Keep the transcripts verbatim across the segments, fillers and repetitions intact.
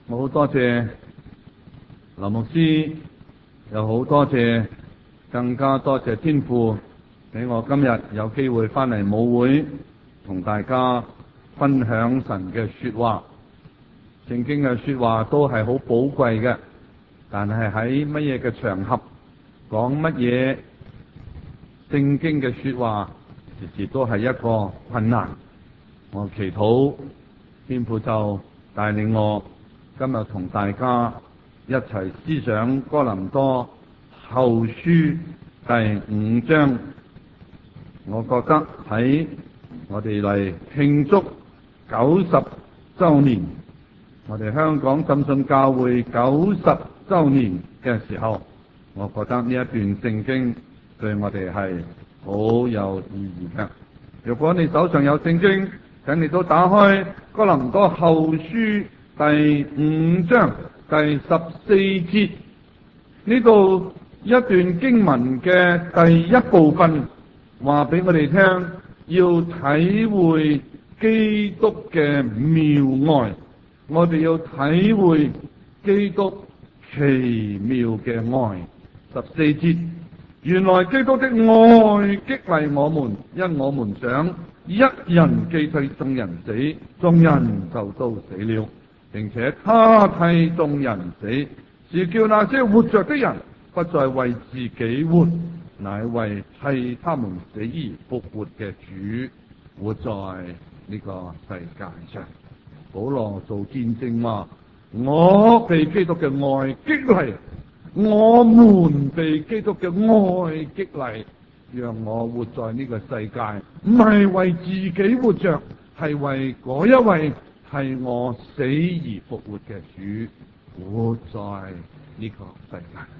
我好多謝林牧師，又好多謝，更加多謝天父俾我今日有機會翻嚟母會，同大家分享神嘅說話。聖經嘅說話都係好寶貴嘅，但係喺乜嘢嘅場合講乜嘢聖經嘅說話，時時都係一個困難。我祈禱天父就帶領我今日同大家一齊思想哥林多後書第五章。我覺得喺我哋嚟慶祝九十周年，我哋香港浸信教會九十周年嘅時候，我覺得呢一段聖經對我哋係好有意義嘅。如果你手上有聖經，請你都打開哥林多後書第五章第十四節，呢度一段經文嘅第一部分，話俾我哋聽，要體會基督嘅妙愛，我哋要體會基督奇妙嘅愛。十四節，原來基督的愛激勵我們，因我們想一人既替眾人死，眾人就都死了，並且他替眾人死，是叫那些活着的人不再為自己活，乃為替他們死而復活嘅主活在呢個世界上。保羅做見證話，我被基督嘅愛激勵，我們被基督嘅愛激勵，讓我活在呢個世界，唔係為自己活着，係為嗰一位替我死而復活嘅主活在呢個世界。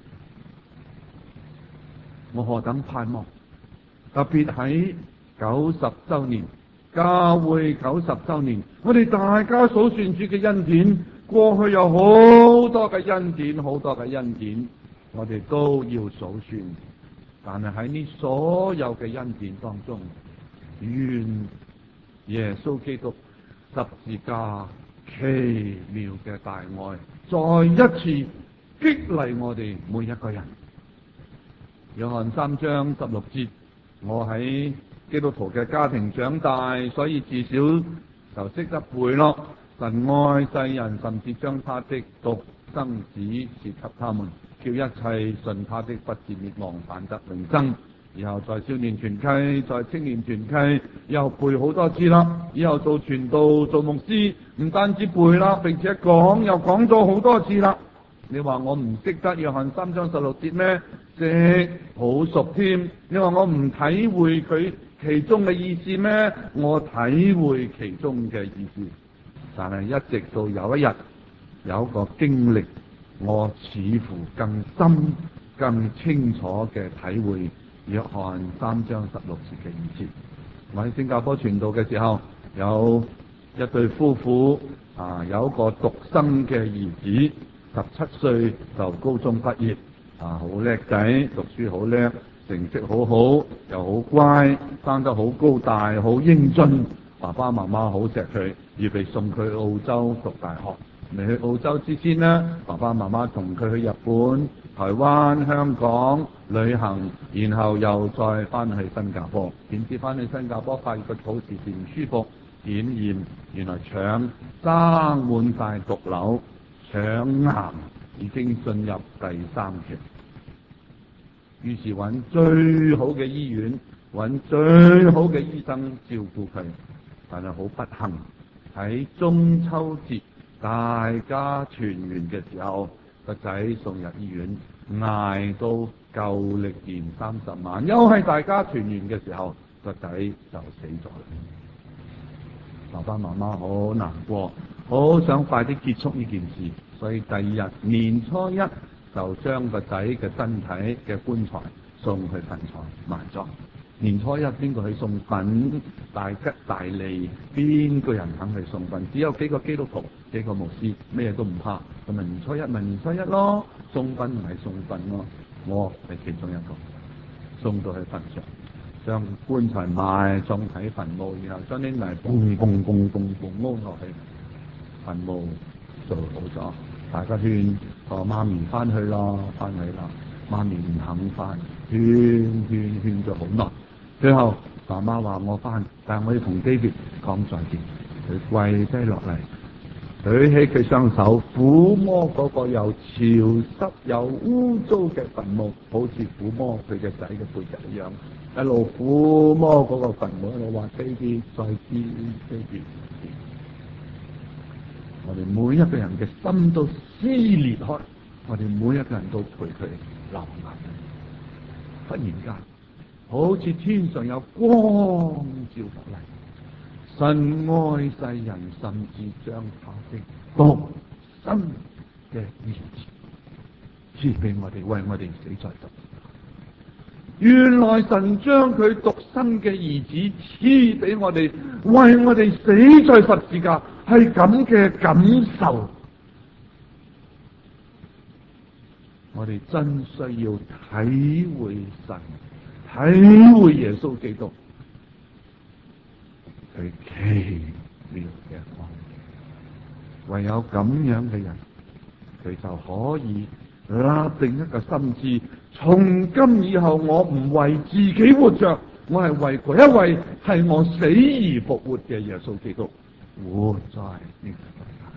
我何等盼望，特別喺九十周年，教會九十周年，我哋大家數算主嘅恩典，過去有好多嘅恩典，好多嘅恩典，我哋都要數算。但係喺呢所有嘅恩典當中，願耶穌基督十字架奇妙嘅大愛，再一次激勵我哋每一個人。約翰三章十六節，我喺基督徒嘅家庭長大，所以至少就識得背咯。神愛世人，甚至將他的獨生子賜給他們，叫一切信他的不至滅亡，反得永生。然後在少年團契，在青年團契，又背好多次啦。以後做傳道、做牧師，唔單止背啦，並且講又講咗好多次啦。你話我唔識得約翰三章十六節咩？識好熟添。你話我唔體會佢其中嘅意思咩？我體會其中嘅意思。但係一直到有一日有一個經歷，我似乎更深更清楚嘅體會約翰三章十六節嘅意思。我喺新加坡傳道嘅時候，有一對夫婦啊，有一個獨生嘅兒子，十七歲就高中畢業啊，好叻仔，讀書好叻，成績好好，又好乖，生得好高大，好英俊。爸爸媽媽好錫佢，預備送佢去澳洲讀大學。未去澳洲之前呢，爸爸媽媽同佢去日本、台灣、香港旅行，然後又再翻去新加坡。點知翻去新加坡發現個肚時時唔舒服，檢驗原來腸生滿晒毒瘤，腸癌已經進入第三期。於是揾最好嘅醫院，揾最好嘅醫生照顧佢。但係好不幸，喺中秋節大家團圓嘅時候，個仔送入醫院，挨到夠力年三十晚，又係大家團圓嘅時候，個仔就死咗啦。爸爸媽媽好難過，好想快啲結束呢件事，所以第二日年初一就將個仔嘅身體嘅棺材送去墳場埋葬。年初一邊個去送殯？大吉大利，邊個人肯去送殯？只有幾個基督徒，幾個牧師，咩都唔怕。咁咪年初一咪年初一咯，送殯唔係送殯咯。我係其中一個，送到去墳場，將棺材埋葬喺墳墓，然後將啲泥嘣嘣嘣嘣嘣掹落去墳墓， 做好咗，大家勸個媽咪翻去咯，翻去啦，媽咪唔肯翻，勸勸勸咗好耐，最後媽媽話我翻，但係我要同 David 講再見，佢跪低落嚟，舉起佢雙手撫摸嗰個又潮濕又污糟嘅墳墓，好似撫摸佢嘅仔嘅背脊一樣，一路撫摸嗰個墳墓，一路話 David 再見 David。我哋每一個人嘅心都撕裂開，我哋每一個人都陪佢流眼淚。忽然間，好似天上有光照落嚟，神愛世人，甚至將他的獨生嘅兒子賜俾我哋，為我哋死在十字架。原來神將佢獨生嘅兒子賜俾我哋，為我哋死在十字架，係咁嘅感受。我哋真需要體會神，體會耶穌基督佢奇妙嘅光景。唯有咁樣嘅人，佢就可以立定一個心志，從今以後我唔為自己活着，我係為嗰一位係我死而復活嘅耶穌基督活在呢個世界。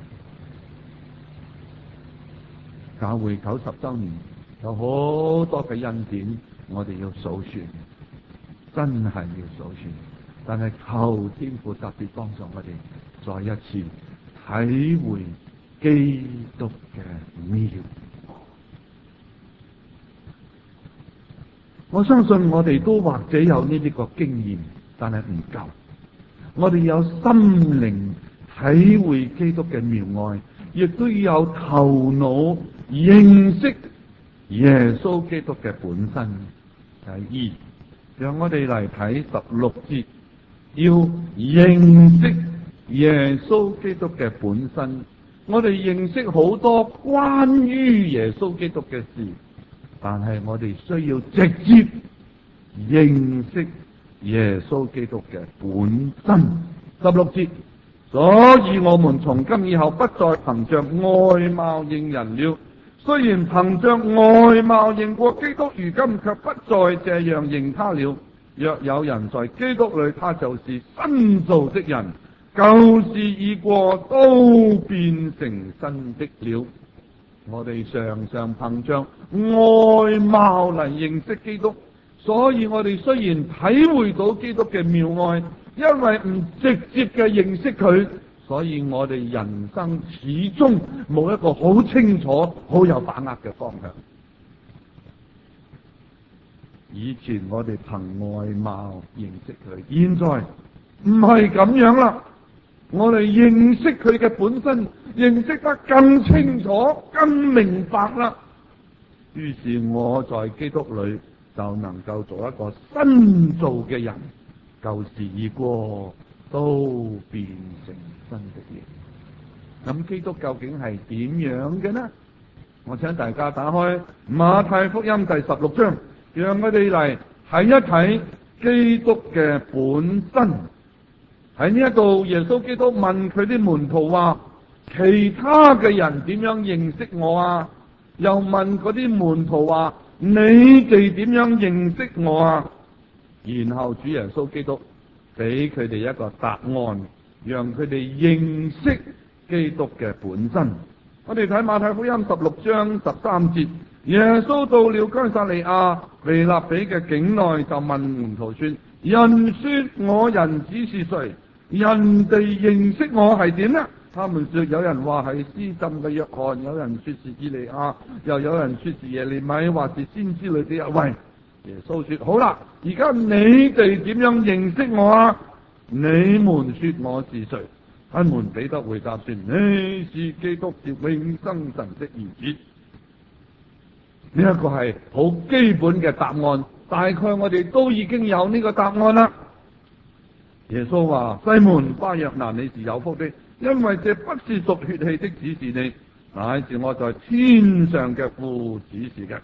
教會九十周年有好多嘅恩典，我哋要數算，真係要數算。但係求天父特別幫助我哋，再一次體會基督嘅妙。我相信我哋都或者有呢啲個經驗，但係唔夠。我哋有心靈體會基督嘅妙愛，亦都要有頭腦認識耶穌基督嘅本身。第二，讓我哋嚟睇十六節，要認識耶穌基督嘅本身。我哋認識好多關於耶穌基督嘅事，但係我哋需要直接認識耶穌基督嘅本身。十六節，所以我們從今以後不再憑着外貌認人了。雖然憑着外貌認過基督，如今卻不再這樣認他了。若有人在基督裏，他就是新造的人，舊事已過，都變成新的了。我哋常常憑着外貌嚟認識基督，所以我哋雖然體會到基督嘅妙愛，因為唔直接嘅認識佢，所以我哋人生始終冇一個好清楚、好有把握嘅方向。以前我哋憑外貌認識佢，現在唔係咁樣啦。我哋認識佢嘅本身，認識得更清楚、更明白啦。於是我在基督裏就能夠做一個新造嘅人，舊事已過，都變成新的嘢。咁基督究竟係點樣嘅呢？我請大家打開馬太福音第十六章，讓我哋嚟睇一睇基督嘅本身。喺呢一度，耶穌基督問佢啲門徒話：其他嘅人點樣認識我啊？又問嗰啲門徒話：你哋點樣認識我啊？然後主耶穌基督俾佢哋一個答案，讓佢哋認識基督嘅本身。我哋睇馬太福音十六章十三節，耶穌到了該撒利亞腓立比嘅境內，就問門徒說：人說我人子是誰？人哋認識我係點呢？他們說，有人話係施浸嘅約翰，有人說是以利亞，又有人說是耶利米，或是先知裏的一位。耶穌說：好啦，而家你哋點樣認識我啊？你們說我是誰？他們彼得回答說：你是基督，是永生神的兒子。呢一個係好基本嘅答案，大概我哋都已經有呢個答案啦。耶穌話：西門巴約拿，你是有福的，因為這不是屬血氣的指示你，乃是我在天上嘅父指示嘅。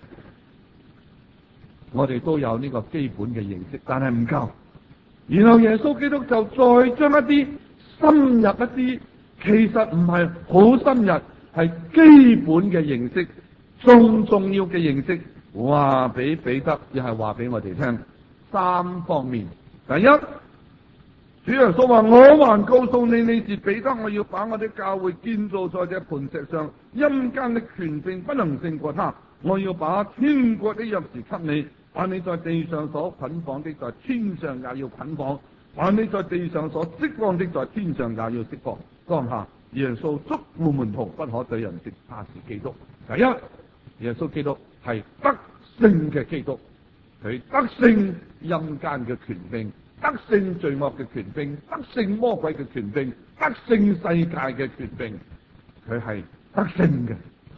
我哋都有呢個基本嘅認識，但係唔夠。然後耶穌基督就再將一啲深入一啲，其實唔係好深入， 係基本嘅認識，重重要嘅認識，話俾彼得，亦係話俾我哋聽三方面。第一，主耶穌話：我還告訴你，你是彼得，我要把我的教會建造在這磐石上，陰間的權柄不能勝過他。我要把天國的鑰匙給你，把你在地上所捆綁的，在天上也要捆綁；把你在地上所釋放的，在天上也要釋放。當下耶穌囑咐門徒不可對人說他是基督。第一，耶穌基督係得勝嘅基督，佢得勝陰間嘅權柄，得勝罪惡嘅權柄，得勝魔鬼嘅權柄，得勝世界嘅權柄，佢係得勝嘅。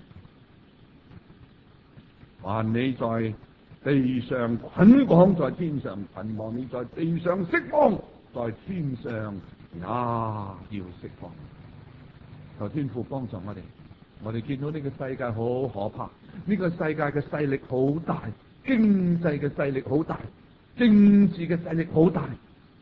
凡你在地上捆綁，在天上捆綁；你在地上釋放，在天上也要釋放。求天父幫助我哋，我哋見到呢個世界好可怕，呢個世界嘅勢力好大，經濟嘅勢力好大，政治嘅勢力好大，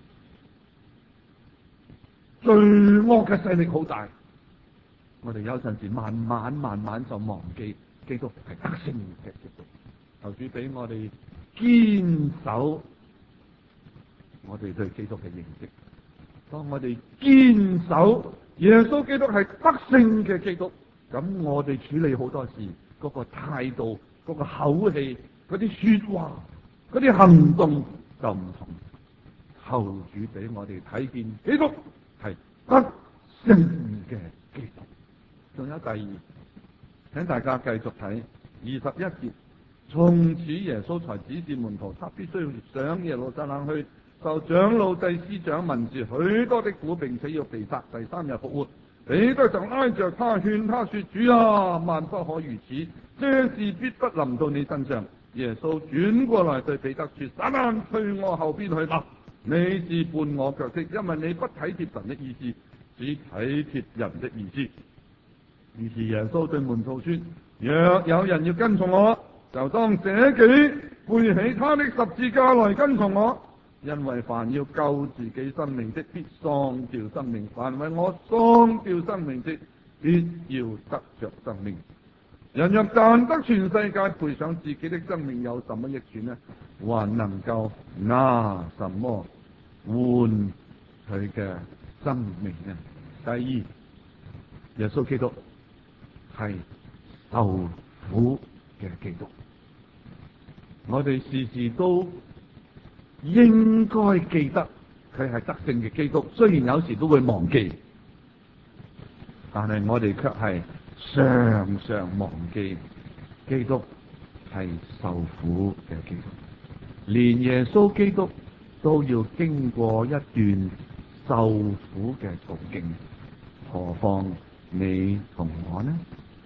罪惡嘅勢力好大。我哋有陣時慢慢慢慢就忘記基督係得勝嘅基督。求主俾我哋堅守我哋對基督嘅認識。當我哋堅守耶穌基督係得勝嘅基督，咁我哋處理好多事嗰個態度、嗰個口氣、嗰啲說話、嗰啲行動就唔同。求主俾我哋睇見基督係得勝嘅基督。仲有第二，請大家繼續睇二十一節。從此耶穌才指示門徒，他必須上耶路撒冷去，受長老、祭司長、文士許多的苦，並且要被殺，第三日復活。彼得就拉着他勸他說：主啊，萬不可如此，這事必不臨到你身上。耶穌轉過來對彼得說：撒旦，退我後邊去吧！你是絆我腳的，因為你不體貼神的意思，只體貼人的意思。於是耶穌對門徒說：若有人要跟從我，就當捨己，背起他的十字架來跟從我。因為凡要救自己生命的，必喪掉生命；凡為我喪掉生命的，必要得着生命。人若賺得全世界，賠上自己的生命，有什麼益處呢？還能夠拿什麼換佢嘅生命呢？第二，耶穌基督係受苦嘅基督。我哋時時都應該記得佢係得勝嘅基督，雖然有時都會忘記，但係我哋卻係常常忘記基督係受苦嘅基督。連耶穌基督都要經過一段受苦嘅途徑，何況你同我呢？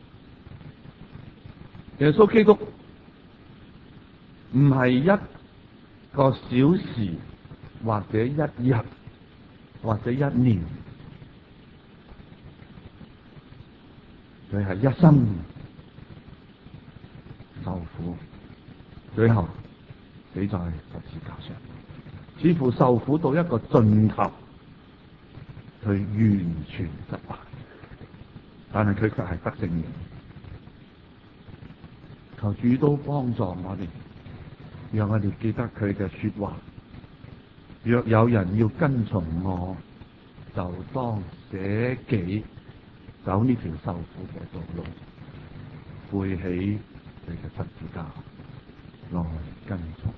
耶穌基督唔係一個小時，或者一日，或者一年，佢係一生受苦，最後死在十字架上，似乎受苦到一個盡頭，佢完全失敗，但係佢卻係得勝嘅。求主都幫助我哋，讓我哋記得佢嘅說話。若有人要跟從我，就當捨己，走呢條受苦嘅道路，背起佢嘅十字架來跟從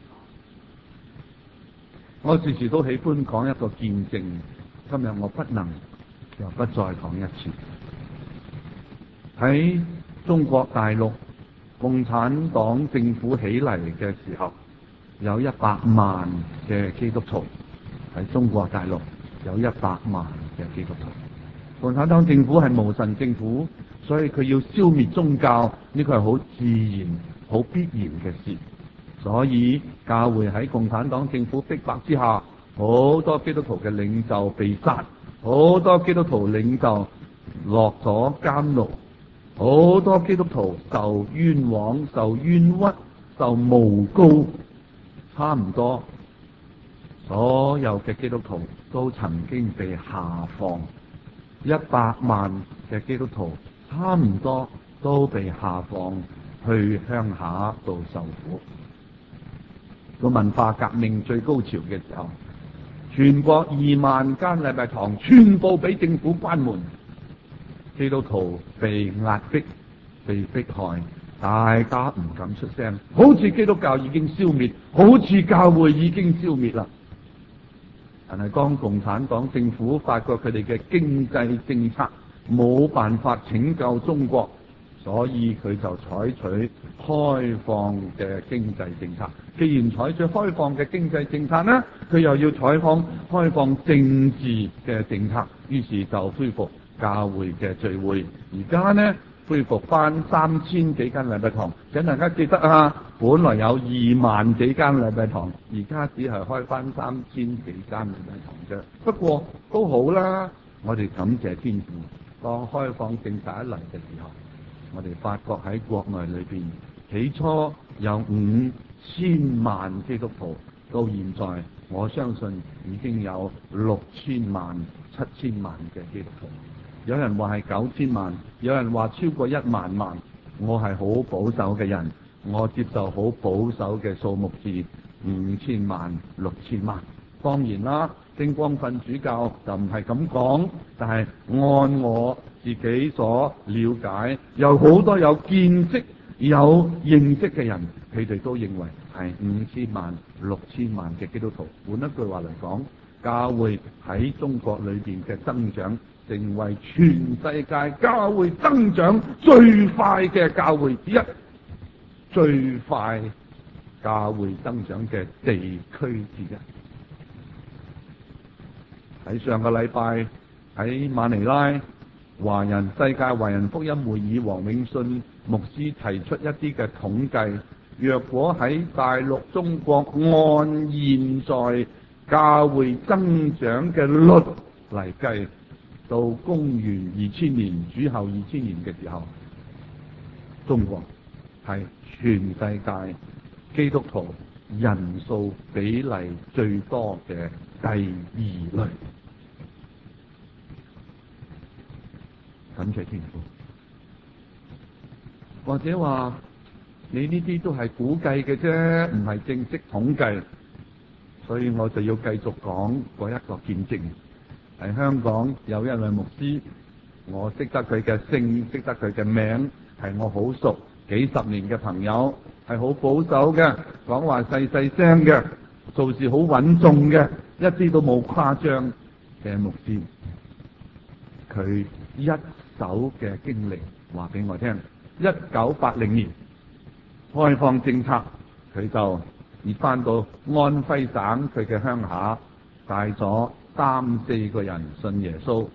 我。我時時都喜歡講一個見證，今日我不能又不再講一次。喺中國大陸共產黨政府起嚟嘅時候，有一百萬嘅基督徒。喺中國大陸有一百萬嘅基督徒。共產黨政府係無神政府，所以佢要消滅宗教，呢個係好自然、好必然嘅事。所以教會喺共產黨政府逼迫之下，好多基督徒嘅領袖被殺，好多基督徒領袖落咗監獄，好多基督徒受冤枉、受冤屈、受誣告，差唔多所有嘅基督徒都曾經被下放。一百萬嘅基督徒差唔多都被下放去鄉下度受苦。個文化革命最高潮嘅時候，全國二萬間禮拜堂全部俾政府關門，基督徒被壓迫、被迫害，大家唔敢出聲，好似基督教已經消滅，好似教會已經消滅啦。但係當共產黨政府發覺佢哋嘅經濟政策冇辦法拯救中國，所以佢就採取開放嘅經濟政策。既然採取開放嘅經濟政策呢，佢又要採放開放政治嘅政策，於是就恢復教會嘅聚會。而家呢，恢復翻三千幾間禮拜堂，請大家記得啊，本來有二萬幾間禮拜堂，而家只係開翻三千幾間禮拜堂啫。不過都好啦，我哋感謝天父。當開放政策一嚟嘅時候，我哋發覺喺國內裏邊，起初有五千萬基督徒，到現在我相信已經有六千萬、七千萬嘅基督徒。有人話係九千萬，有人話超過一萬萬。我係好保守嘅人，我接受好保守嘅數目字，五千萬、六千萬。當然啦，聖光訓主教就唔係咁講，但係按我自己所了解，有好多有見識、有認識嘅人，佢哋都認為係五千萬、六千萬嘅基督徒。換一句話嚟講，教會喺中國裏邊嘅增長，成為全世界教會增長最快嘅教會之一，最快教會增長嘅地區之一。喺上個禮拜喺馬尼拉華人世界華人福音會議，黃永信牧師提出一啲嘅統計，若果喺大陸中國按現在教會增長嘅率嚟計，到公元二千年主後二千年嘅時候，中國係全世界基督徒人數比例最多嘅第二類。感謝天父。或者話你呢啲都係估計嘅啫，唔係正式統計，所以我就要繼續講嗰一個見證。喺香港有一位牧師，我識得佢嘅姓，識得佢嘅名，係我好熟幾十年嘅朋友，係好保守嘅，講話細細聲嘅，做事好穩重嘅，一啲都冇誇張嘅牧師。佢一手嘅經歷話俾我聽，一九八零年開放政策，佢就而翻到安徽省佢嘅鄉下，帶咗三四個人信耶穌。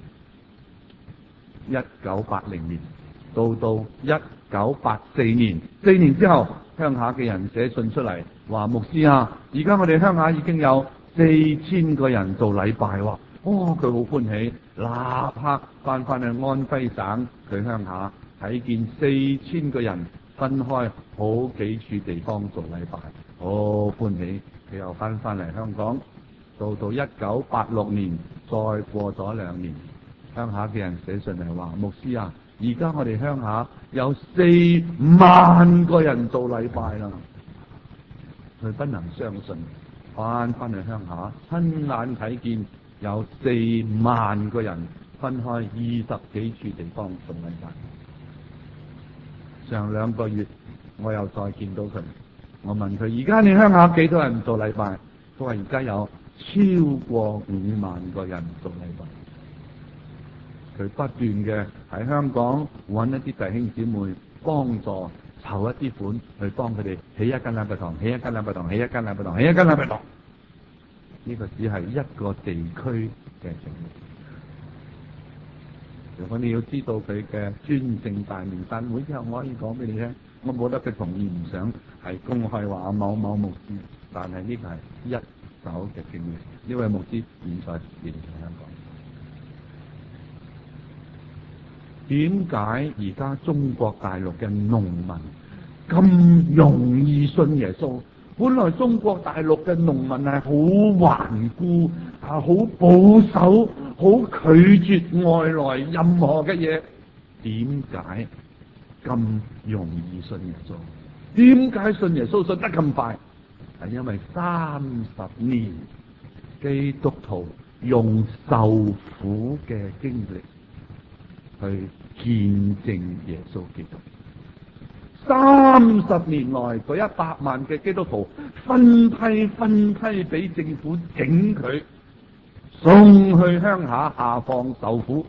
一九八零年到到一九八四年，四年之後，鄉下嘅人寫信出嚟，話牧師啊，而家我哋鄉下已經有四千個人做禮拜喎。哦，佢好歡喜，立刻翻翻去安徽省佢鄉下，睇見四千個人分開好幾處地方做禮拜，好歡喜。佢又翻翻嚟香港，到到一九八六年，再過咗兩年，鄉下嘅人寫信嚟話，牧師啊，而家我哋鄉下有四萬個人做禮拜啦。佢不能相信，翻翻去鄉下，親眼睇見有四萬個人分開二十幾處地方做禮拜。上兩個月我又再見到佢，我問佢，而家你鄉下幾多人做禮拜？佢話而家有超過五萬個人做禮拜。佢不斷嘅喺香港揾一啲弟兄姊妹幫助籌一啲款，去幫佢哋起一間禮拜堂，起一間禮拜堂，起一間禮拜堂，起一間禮拜堂。呢個只係一個地區嘅情況。如果你要知道佢嘅專政大明誕會之後，我可以講俾你聽，我冇得佢同意，唔想係公開話某某牧師，但係呢個係一手嘅經歷。呢位牧師現在仍在香港。點解而家中國大陸嘅農民咁容易信耶穌？本來中國大陸嘅農民係好頑固，啊好保守，好拒絕外來任何嘅嘢。 點解咁容易信耶穌？點解信耶穌信得咁快？係因為三十年基督徒用受苦嘅經歷去見證耶穌基督。三十年來，嗰一百萬嘅基督徒分批分批俾政府整佢，送去鄉下下放受苦。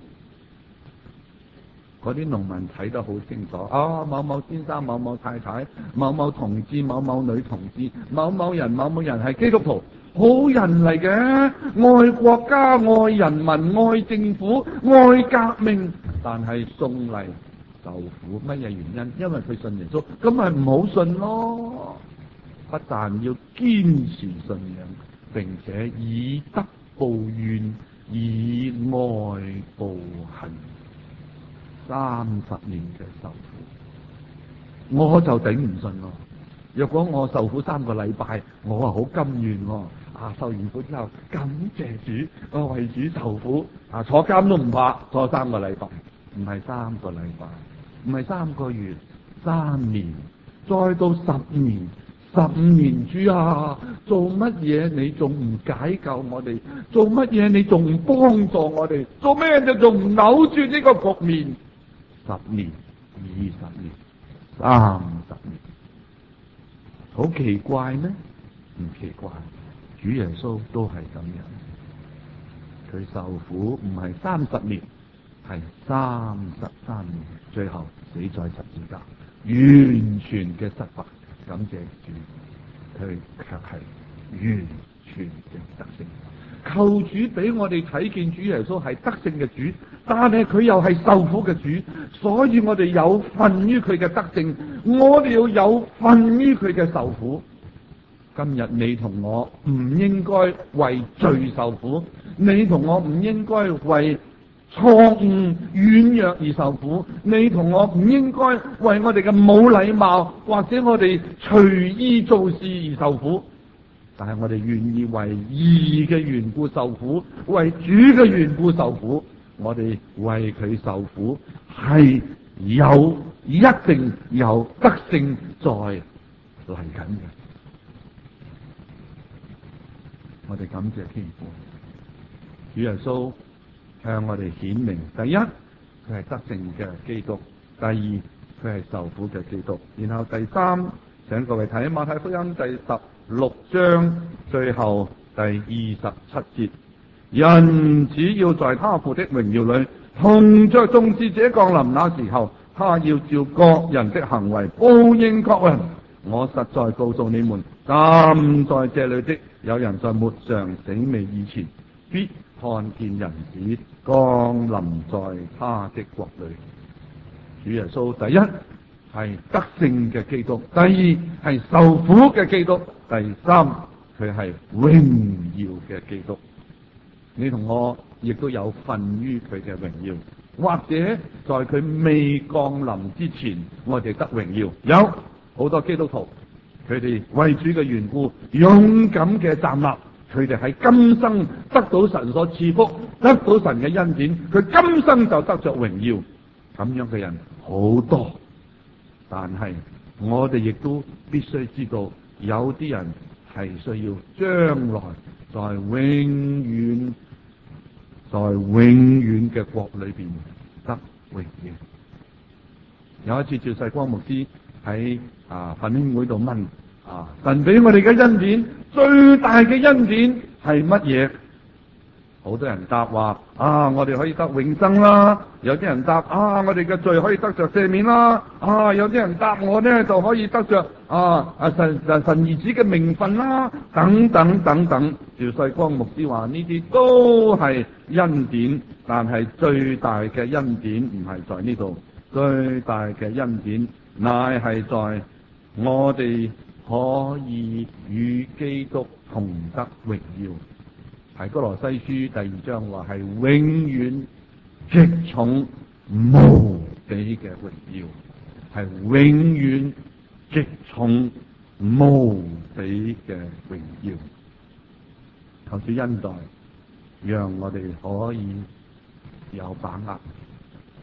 嗰啲農民睇得好清楚，啊，某某先生、某某太太、某某同志、某某女同志、某某人、某某人係基督徒，好人嚟嘅，愛國家、愛人民、愛政府、愛革命，但係送嚟受苦，乜嘢原因？因為佢信耶穌，咁咪唔好信咯。不但要堅持信仰，並且以德報怨，以愛報恨。三十年嘅受苦，我就頂唔順咯。若果我受苦三個禮拜，我啊好甘願喎。啊，受完苦之後，感謝主，我為主受苦，啊坐監都唔怕，坐三個禮拜，唔係三個禮拜，唔係三個月，三年，再到十年，十五年，主啊，做乜嘢你仲唔解救我哋？做乜嘢你仲唔幫助我哋？做咩你仲唔扭轉呢個局面？十年、二十年、三十年，好奇怪咩？唔奇怪，主耶穌都係咁樣，佢受苦唔係三十年，係三十三年，最後死在十字架，完全嘅失敗。感謝主，佢卻係完全嘅得勝。求主俾我哋睇見主耶穌係得勝嘅主，但係佢又係受苦嘅主，所以我哋有份於佢嘅得勝，我哋要有份於佢嘅受苦。今日你同我唔應該為罪受苦，你同我唔應該為錯誤軟弱而受苦，你同我唔應該為我哋嘅冇禮貌或者我哋隨意做事而受苦。但係我哋願意為義嘅緣故受苦，為主嘅緣故受苦，我哋為佢受苦係有一定有得勝在嚟緊嘅。我哋感謝天父，主耶穌向我哋顯明：第一，佢係得勝嘅基督；第二，佢係受苦嘅基督。然後第三，請各位睇馬太福音第十六章最後第二十七節，人只要在他父的榮耀裏同着眾使者降臨，那時候他要照各人的行為報應各人。我實在告訴你們，站在這裏的有人在末上醒未以前，必看見人子降臨在他的國裏。主耶穌第一係得勝嘅基督，第二係受苦嘅基督，第三佢係榮耀嘅基督。你同我亦都有份於佢嘅榮耀，或者在佢未降臨之前，我哋得榮耀。有好多基督徒，佢哋為主嘅緣故勇敢嘅站立，佢哋喺今生得到神所賜福，得到神嘅恩典，佢今生就得着榮耀。咁樣嘅人好多，但係我哋亦都必須知道，有啲人係需要將來在永遠在永遠嘅國裏邊得榮耀。有一次趙世光牧師喺啊奮興會度問啊，神俾我哋嘅恩典最大嘅恩典係乜嘢？好多人答話啊，我哋可以得永生啦。有啲人答啊，我哋嘅罪可以得着赦免啦。啊，有啲人答我呢就可以得着啊啊神神神兒子嘅名分啦，等等等等。趙世光牧師話呢啲都係恩典，但係最大嘅恩典唔係在呢度，最大嘅恩典乃係在我哋可以與基督同得榮耀。係哥羅西書第二章話係永遠極重無比嘅榮耀，係永遠極重無比嘅榮耀。求主恩待，讓我哋可以有把握，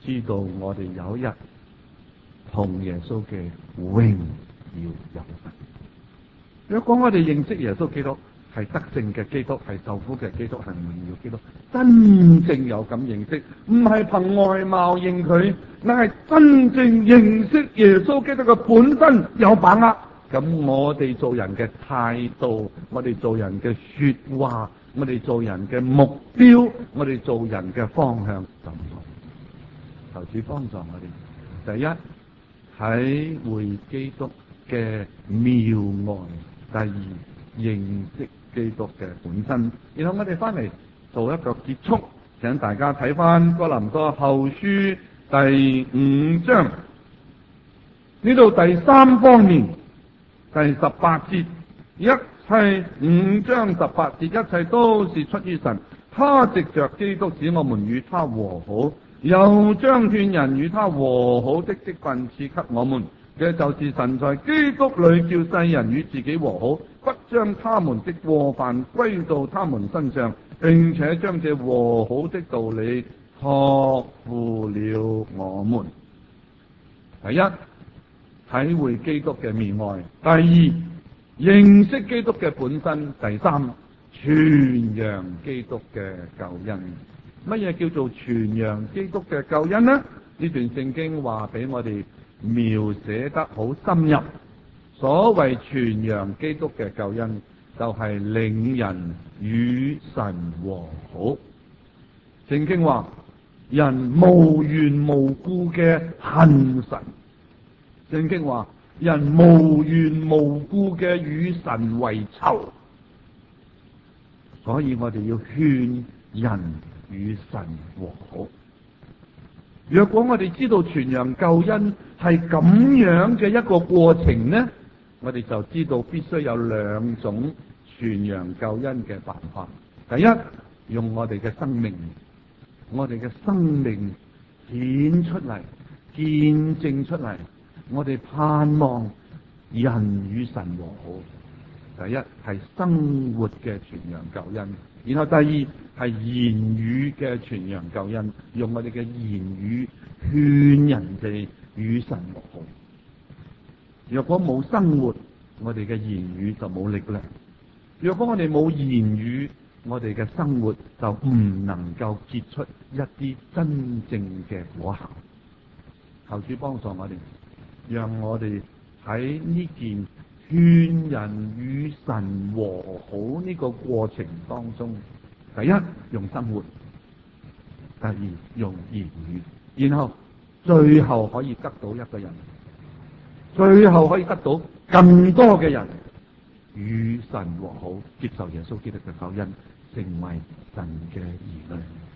知道我哋有一日同耶穌嘅榮耀有份。若果我哋認識耶穌基督係得勝嘅基督，係受苦嘅基督，係榮耀基督，真正有咁認識，唔係憑外貌認佢，乃係真正認識耶穌基督嘅本身有把握。咁我哋做人嘅態度，我哋做人嘅說話，我哋做人嘅目標，我哋做人嘅方向就唔同。求主幫助我哋。第一，體會基督嘅妙愛；第二，認識基督嘅本身。然後我哋翻嚟做一個結束，請大家睇翻哥林多後書第五章呢度第三方面第十八節，一切五章十八節，一切都是出於神，他藉着基督使我們與他和好，又將勸人與他和好的職分賜給我們。嘅就是神在基督裏叫世人與自己和好，不將他們的過犯歸到他們身上，並且將這和好的道理託付了我們。第一，體會基督嘅妙愛；第二，認識基督嘅本身；第三，傳揚基督嘅救恩。乜嘢叫做傳揚基督嘅救恩呢？呢段聖經話俾我哋描寫得好深入。所謂傳揚基督嘅救恩，就係領人與神和好。聖經話人無緣無故嘅恨神，聖經話人無緣無故嘅與神為仇，所以我哋要勸人與神和好。若果我哋知道傳揚救恩係咁樣嘅一個過程呢，我哋就知道必須有兩種傳揚救恩嘅辦法。第一，用我哋嘅生命，我哋嘅生命顯出嚟，見證出嚟，我哋盼望人與神和好。第一係生活嘅傳揚救恩，然後第二係言語嘅傳揚救恩，用我哋嘅言語勸人哋與神和好。若果冇生活，我哋嘅言語就冇力量；若果我哋冇言語，我哋嘅生活就唔能夠結出一啲真正嘅果效。求主幫助我哋，讓我哋喺呢件勸人與神和好呢個過程當中，第一用生活，第二用言語，然後最後可以得到一個人，最後可以得到更多嘅人與神和好，接受耶穌基督嘅救恩，成為神嘅兒女。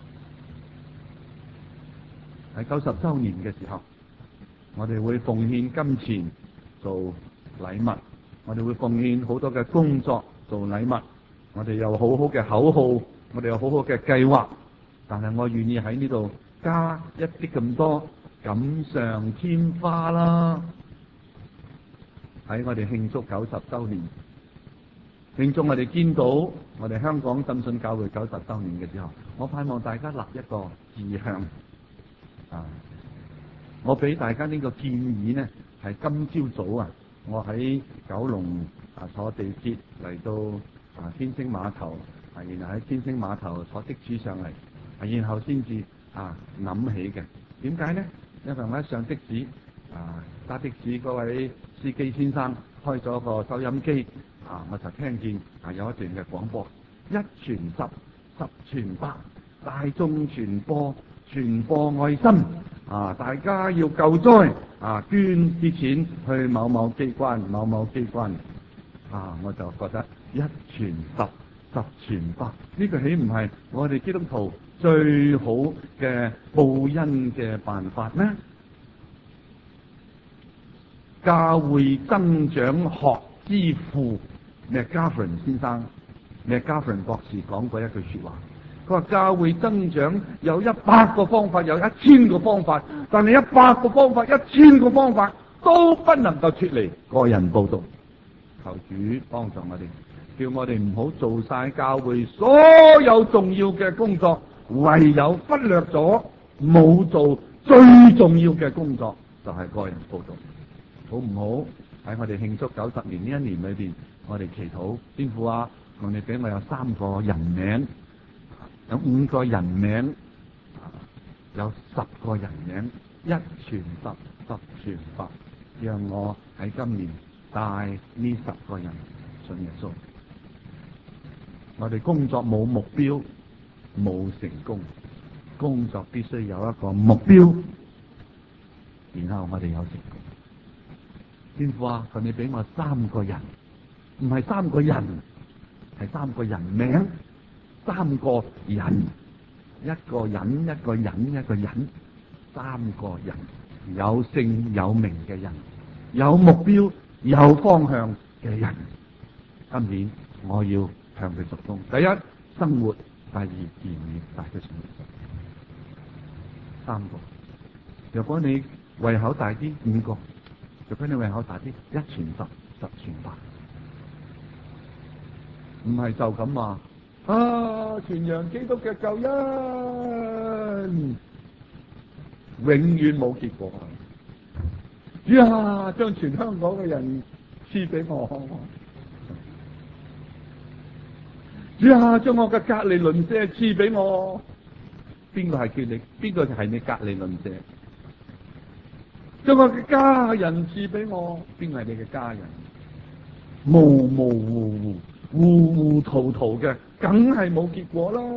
喺九十周年嘅時候，我哋會奉獻金錢做禮物，我哋會奉獻好多嘅工作做禮物，我哋有好好嘅口號，我哋有好好嘅計劃，但係我願意喺呢度加一啲咁多錦上添花啦。喺我哋慶祝九十周年，慶祝我哋見到我哋香港浸信教會九十周年嘅時候，我盼望大家立一個志向啊！我俾大家呢個建議呢，係今朝早啊，我喺九龍啊坐地鐵嚟到啊天星碼頭，啊然後喺天星碼頭坐的士上嚟，啊然後先至啊諗起嘅。點解呢？因為我一上的士啊揸的士嗰位司機先生開咗個收音機，啊我就聽見啊有一段嘅廣播，一傳十，十傳百，大眾傳播，傳播愛心。啊！大家要救災啊，捐啲錢去某某機關、某某機關啊，我就覺得一傳十，十傳百，呢個豈唔係我哋基督徒最好嘅報恩嘅辦法咩？教會增長學之父 McGavran 先生 McGavran 博士講過一句說話。佢話教會增長有一百個方法，有一千個方法，但係一百個方法、一千個方法都不能夠脫離個人報道。求主幫助我哋，叫我哋唔好做晒教會所有重要嘅工作，唯有忽略咗冇做最重要嘅工作就係個人佈道，好唔好？喺我哋慶祝九十年呢一年裏邊，我哋祈禱天父啊，我哋俾我有三個人名，有五個人名，有十個人名，一傳十，十傳百，讓我喺今年帶呢十個人信耶穌。我哋工作冇目標冇成功，工作必須有一個目標，然後我哋有成功。天父啊，求你俾我三個人，唔係三個人，係三個人名，三個人，一個人一個人一個人，三個人，有姓有名嘅人，有目標有方向嘅人。今年我要向佢作工。第一，生活；第二，言語；第三，三個。若果你胃口大啲，五個；若果你胃口大啲，一傳十，十傳百。唔係就咁話啊！傳揚基督嘅救恩，永遠冇結果。主啊，將全香港嘅人賜俾我。主啊，將我嘅隔離鄰舍賜俾我。邊個係叫你？邊個係你隔離鄰舍？將我嘅家人賜俾我。邊個係你嘅家人？模模糊糊、糊糊塗塗嘅，梗係冇結果啦。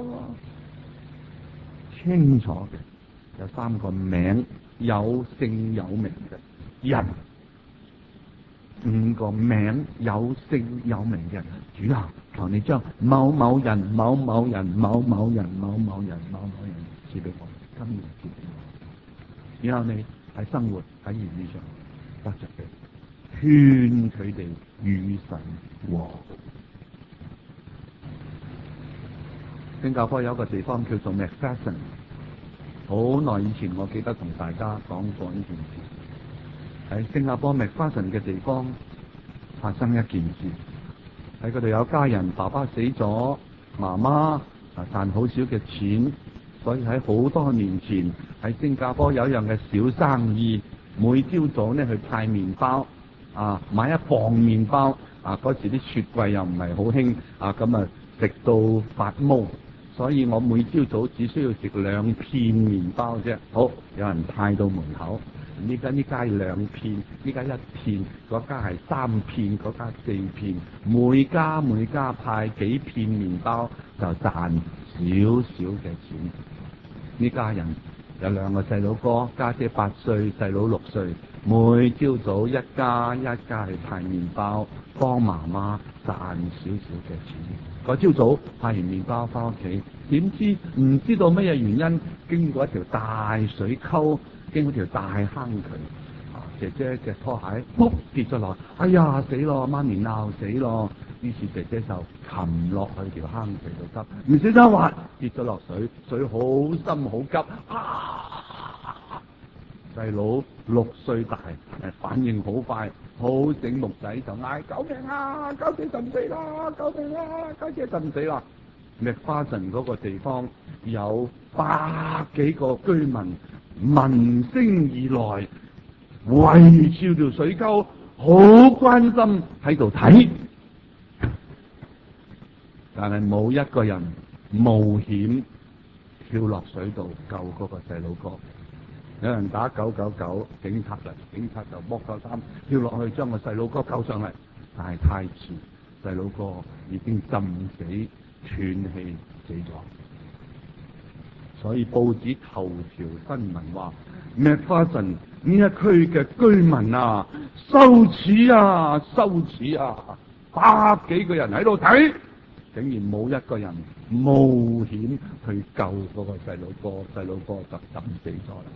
清楚嘅有三個名，有姓有名嘅人，五個名有姓有名嘅人。主啊，求你將某某人、某某人、某某人、某某人、某某人賜俾我，今年賜俾我。然後你喺生活喺言語上得着嘅，勸佢哋與神和好。新加坡有一個地方叫做 McPherson， 好耐以前我記得同大家講過呢件事。喺新加坡 McPherson 嘅地方發生一件事，喺嗰度有家人，爸爸死咗，媽媽啊賺好少嘅錢，所以喺好多年前喺新加坡有一樣嘅小生意，每朝早呢去派麵包啊，買一磅麵包啊，嗰時啲雪櫃又唔係好興啊，咁啊食到發毛，所以我每朝早只需要食兩片麵包啫。好，有人派到門口。呢家呢家係兩片，呢家一片，嗰家係三片，嗰家四片，每家每家派幾片麵包就賺少少嘅錢。呢家人有兩個細佬哥，家姐八歲，細佬六歲，每朝早一家一家去派麵包，幫媽媽賺少少嘅錢。嗰朝早派完麵包翻屋企，點知唔知道乜嘢原因，經過一條大水溝。經過條大坑渠，啊，姐姐隻拖鞋卜跌咗落，哎呀死咯！媽咪鬧死咯！於是姐姐就擒落去條坑渠度急，唔小心滑跌咗落水，水好深好急。啊！細佬六歲大，誒反應好快，好醒目仔就嗌救命啊！家姐浸死啦！救命啊！家姐浸死啦！麥花臣嗰個地方有百幾個居民。聞聲而來，圍住條水溝，好關心喺度睇，但係冇一個人冒險跳落水度救嗰個細佬哥。有人打九九九，警察嚟，警察就剝咗衫跳落去將個細佬哥救上嚟，但係太遲，細佬哥已經浸死斷氣死咗。所以報紙頭條新聞話，McPherson呢一區嘅居民啊，羞恥啊，羞恥啊！百幾個人喺度睇，竟然冇一個人冒險去救嗰個細佬哥，細佬哥就浸死咗啦。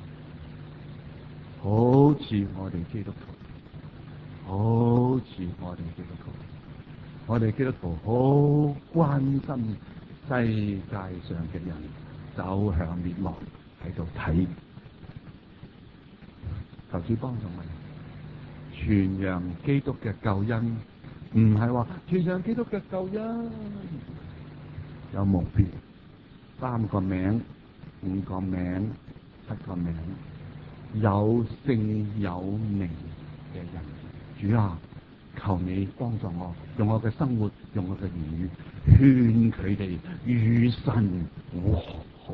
好似我哋基督徒，好似我哋基督徒，我哋基督徒好關心世界上嘅人走向滅亡，喺度睇。求主幫助我哋傳揚基督嘅救恩，唔係話傳揚基督嘅救恩，有目標，三個名，五個名， 得個名有姓有名嘅人。主啊，求你幫助我，用我嘅生活，用我嘅言語勸佢哋與神和好。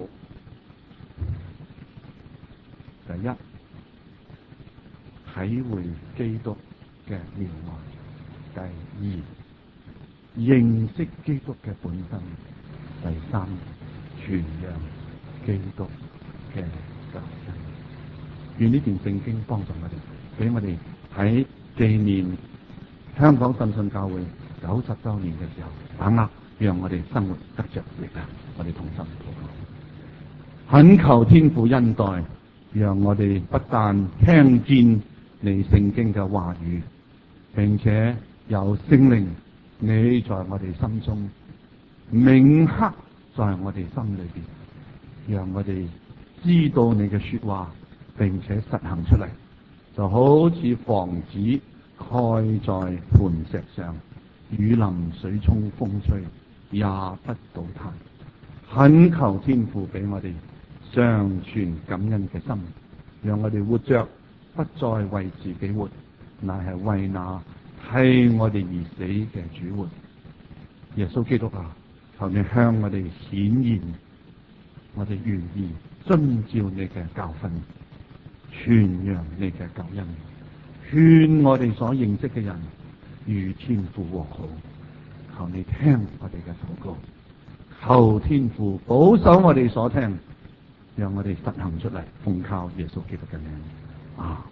第一，體會基督嘅憐愛；第二，認識基督嘅本身；第三，傳揚基督嘅救恩。願呢段聖經幫助我哋，俾我哋喺紀念香港浸信教會九十周年嘅時候，把握讓我哋生活得着力量。我哋同心禱告，懇求天父恩待，讓我哋不但聽見你聖經嘅話語，並且有聖靈你在我哋心中銘刻在我哋心裏邊，讓我哋知道你嘅說話，並且實行出嚟，就好似房子蓋在磐石上，雨淋水沖風吹也不倒塌。懇求天父俾我哋常存感恩嘅心，讓我哋活着不再為自己活，乃係為那替我哋而死嘅主活。耶穌基督啊，求你向我哋顯現，我哋願意遵照你嘅教訓，傳揚你嘅救恩，勸我哋所認識嘅人與天父和好。求你聽我哋嘅禱告，求天父保守我哋所聽，讓我哋實行出嚟，奉靠耶穌基督嘅名啊！